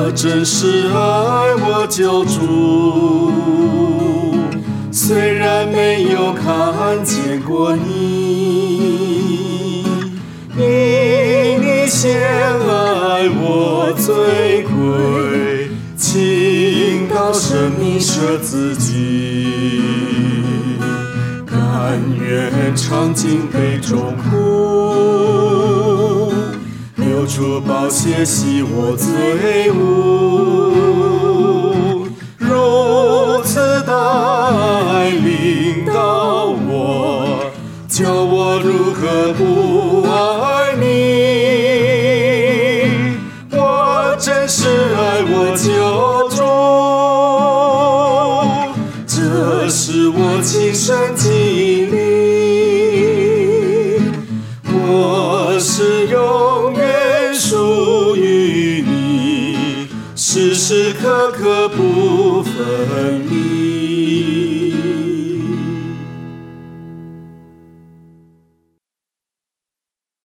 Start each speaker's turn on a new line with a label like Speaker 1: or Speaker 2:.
Speaker 1: 真是爱我救主，虽然没有看见过你，因你先爱我最贵，倾倒生命舍自己，甘愿尝尽杯中苦，流出宝血洗我罪污，如此的爱领导我，叫我如何不爱你？我真是爱我救主，这是我亲身经历，我是永远属于你，时时刻刻不分